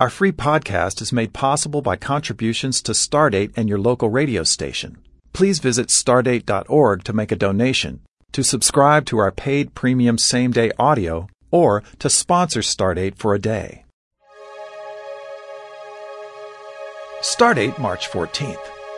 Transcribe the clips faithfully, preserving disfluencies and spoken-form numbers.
Our free podcast is made possible by contributions to Stardate and your local radio station. Please visit stardate dot org to make a donation, to subscribe to our paid premium same-day audio, or to sponsor Stardate for a day. Stardate, March fourteenth.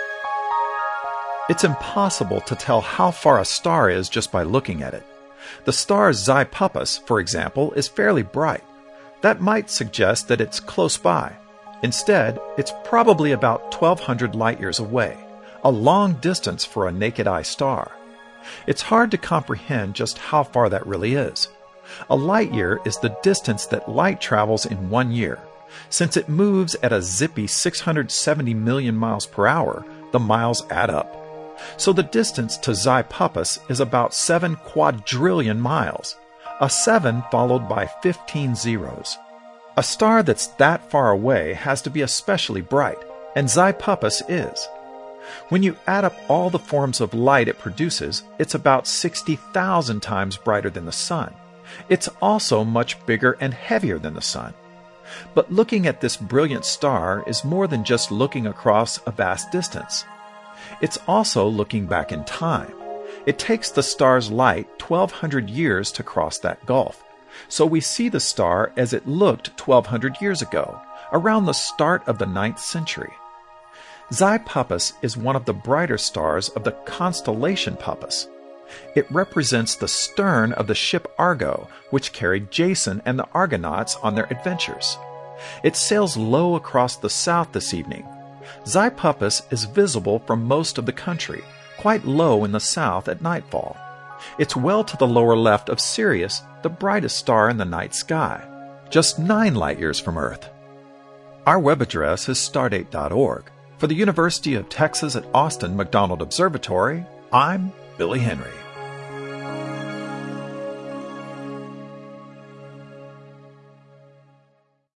It's impossible to tell how far a star is just by looking at it. The star Xi Puppis, for example, is fairly bright. That might suggest that it's close by. Instead, it's probably about twelve hundred light-years away, a long distance for a naked-eye star. It's hard to comprehend just how far that really is. A light-year is the distance that light travels in one year. Since it moves at a zippy six hundred seventy million miles per hour, the miles add up. So the distance to Xi Puppis is about seven quadrillion miles, a seven followed by fifteen zeros. A star that's that far away has to be especially bright, and Xi Puppis is. When you add up all the forms of light it produces, it's about sixty thousand times brighter than the Sun. It's also much bigger and heavier than the Sun. But looking at this brilliant star is more than just looking across a vast distance. It's also looking back in time. It takes the star's light twelve hundred years to cross that gulf. So we see the star as it looked twelve hundred years ago, around the start of the ninth century. Xi Puppis is one of the brighter stars of the constellation Puppis. It represents the stern of the ship Argo, which carried Jason and the Argonauts on their adventures. It sails low across the south this evening. Xi Puppis is visible from most of the country, quite low in the south at nightfall. It's well to the lower left of Sirius, the brightest star in the night sky, just nine light-years from Earth. Our web address is stardate dot org. For the University of Texas at Austin McDonald Observatory, I'm Billy Henry.